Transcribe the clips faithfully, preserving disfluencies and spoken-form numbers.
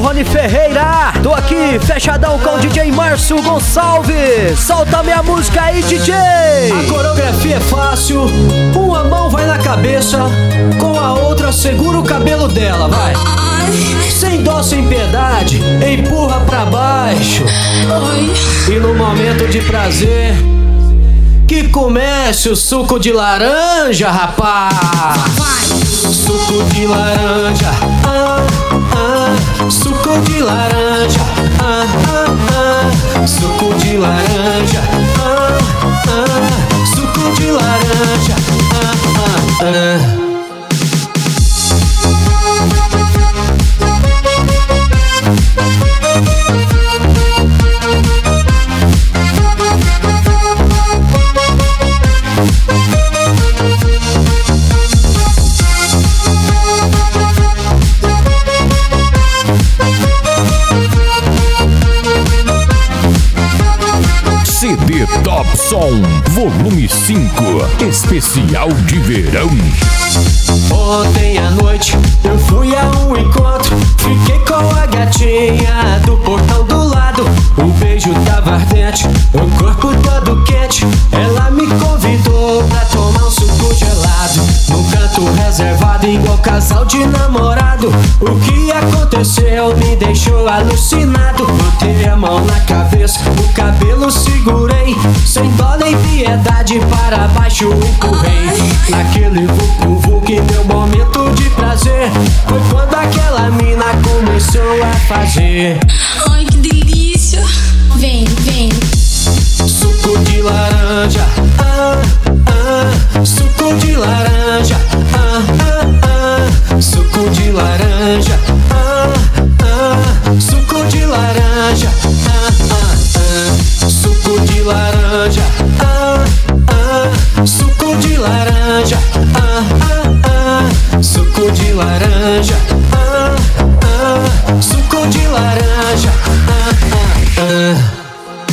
Rony Ferreira. Tô aqui fechadão com o D J Márcio Gonçalves. Solta minha música aí, D J. A coreografia é fácil. Uma mão vai na cabeça, com a outra segura o cabelo dela, vai. Sem dó, sem piedade, empurra pra baixo. E no momento de prazer, que comece o suco de laranja, rapaz. Suco de laranja, ah, ah, suco de laranja, ah, ah, ah, suco de laranja, ah, ah, suco de laranja, ah, ah, ah. C D Top Som, volume cinco, especial de verão. Ontem à noite eu fui a um encontro, fiquei com a gatinha do portão do lado. O beijo tava ardente, o corpo todo quente. Ela me convidou pra tomar um suco gelado, num canto reservado igual casal de namorado. O que aconteceu me deixou alucinado. Botei a mão na cabeça, o cabelo segurei, sem dó nem piedade, para baixo empurrei. Naquele vucu que deu momento de prazer, foi quando aquela mina começou a fazer. Ai, que delícia! Vem, vem. Suco de laranja, ah, ah, suco de laranja, ah, ah, ah, suco de laranja, ah, ah, suco de laranja, ah, ah, ah, suco de laranja, ah, ah, suco de laranja, ah, ah, ah, suco de laranja, ah, ah, suco de laranja, ah, ah, ah.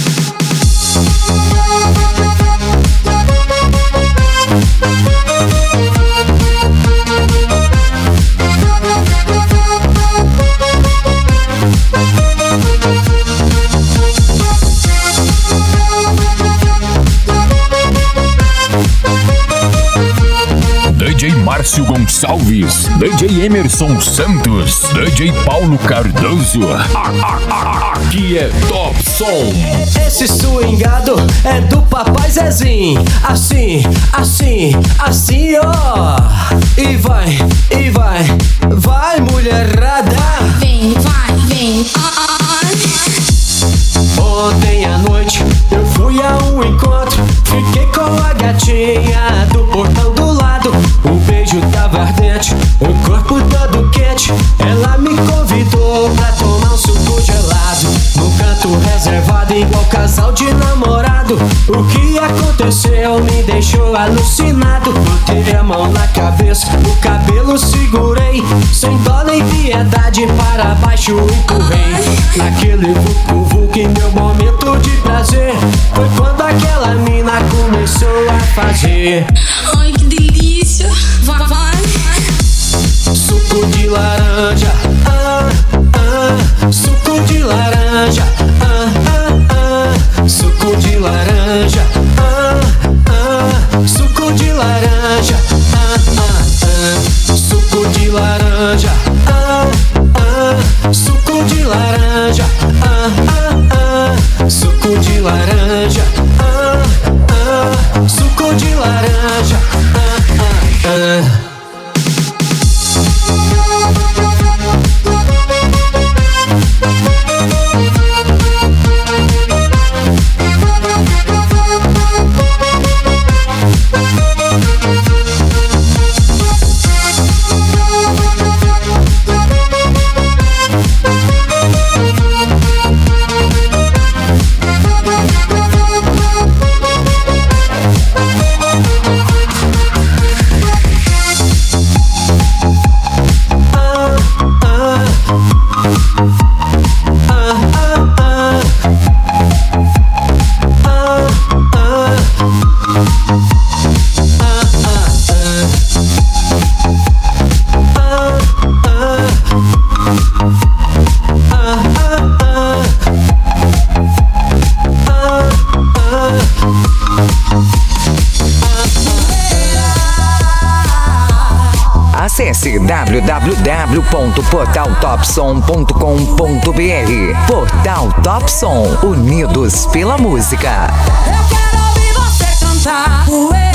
D J Márcio Gonçalves, D J Emerson Santos, D J Paulo Cardoso. Aqui é Top Som. Esse swingado é do papai Zezinho. Assim, assim, assim, ó. E vai, e vai, vai, mulherada. Vem, vai, vem. Ontem à noite eu fui a um encontro, fiquei com a gatinha do portão do lado. O beijo tava ardente, o corpo todo quente. Ela me convidou pra tomar um suco gelado, num canto reservado igual casal de namorado. O que aconteceu me deixou alucinado. Botei a mão na cabeça, o cabelo segurei, sem dó nem piedade, para baixo empurrei. Naquele vucu que deu momento de prazer, foi quando aquela mina começou a fazer. Ai, que delícia! Vai, vai. Suco de laranja, ah, ah, suco de laranja, ah, ah, ah, suco de laranja, ah, ah, suco de laranja, ah, ah, ah, suco de laranja, ah, ah, suco de laranja, ah, ah, ah, suco de laranja, ah, ah, suco de laranja, ah, ah, ah. Acesse w w w ponto portal top som ponto com ponto b r. Portal Top Som, unidos pela música. Eu quero ouvir você cantar.